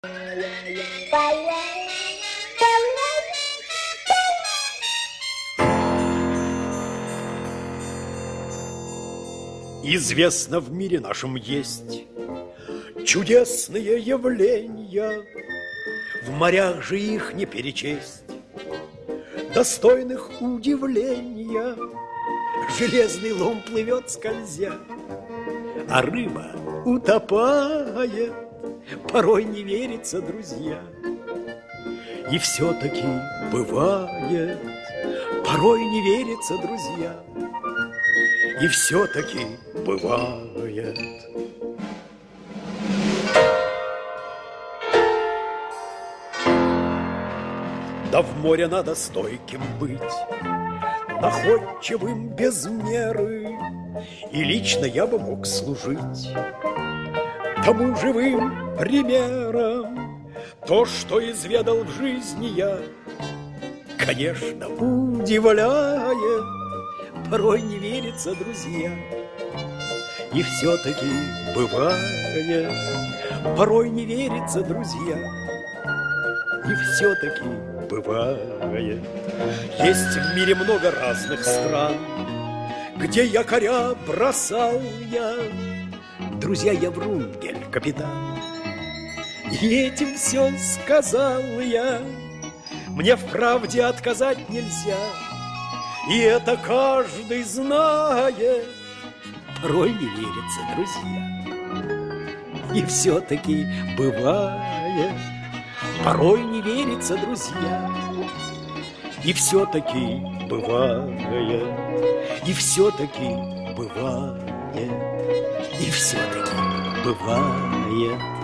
Известно, в мире нашем есть чудесные явления, в морях же их не перечесть, достойных удивления. Железный лом плывет скользя, а рыба утопает, порой не верится, друзья. И все-таки бывает, порой не верится, друзья. И все-таки бывает. Да в море надо стойким быть, находчивым без меры, и лично я бы мог служить тому живым примером. То, что изведал в жизни я, конечно, удивляет, порой не верится, друзья. И все-таки бывает, порой не верится, друзья. И все-таки бывает. Есть в мире много разных стран, где якоря бросал я. Друзья, я Врунгель, капитан, и этим все сказал я. Мне в правде отказать нельзя, и это каждый знает. Порой не верится, друзья. И все-таки бывает. Порой не верится, друзья. И все-таки бывает. И все-таки бывает. И все-таки бывает.